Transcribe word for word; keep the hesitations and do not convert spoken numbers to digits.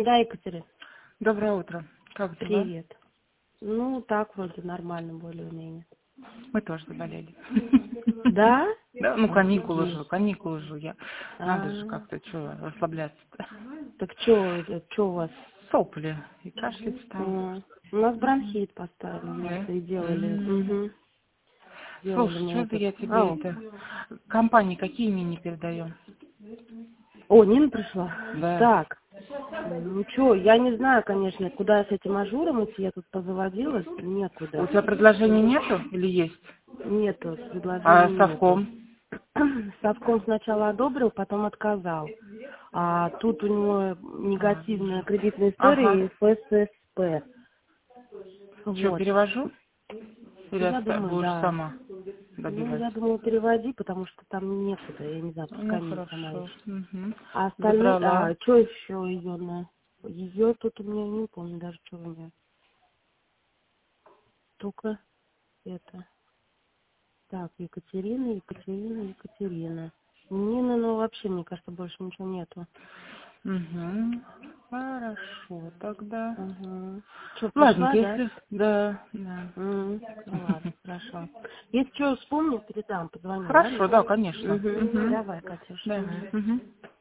Да, Екатерина. Доброе утро. Как дела? Привет. Ну, так вроде нормально, более-менее. Мы тоже заболели. Да? Да, ну каникулы Офигеть. же, каникулы же. Я... Надо же А, как-то что, расслабляться-то. так что, что у вас? Сопли и кашлять стал. А, у нас бронхит поставили, у нас Да? и делали. М. Угу. Делали Слушай, мы что-то этот. я тебе Ау. это... Компании какие не передаем? О, Нина пришла. Да. Так. Ну что, я не знаю, конечно, куда с этим ажуром идти. Я тут позаводилась. У Некуда. тебя предложений нету или есть? Нету, А предложений нету. совком? Совком сначала одобрил, потом отказал. А тут у него А, негативная вижу. кредитная история и Ага. эф эс эс пэ. Что, Вот. перевожу? Или Я оста- думаю, будешь да. сама Ну, добивать? я думаю, переводи, потому что там некуда. Я не знаю, Ну, пускай не сама хорошо. ищет. Угу. А остальные... Забрала. А, что еще ее на... Ее тут у меня, не помню даже, что у меня. Только это... Так, Екатерина, Екатерина, Екатерина. Нина, ну, вообще, мне кажется, больше ничего нету. Угу. Хорошо, тогда. Ага. Что, Ладненько, пошла, да? если... Да, да. М, Ну ладно, хорошо. Если что, вспомню, передам, позвоню, Хорошо, ладно? да, конечно. Угу. Угу. Давай, Катюш. Давай. Угу. Угу.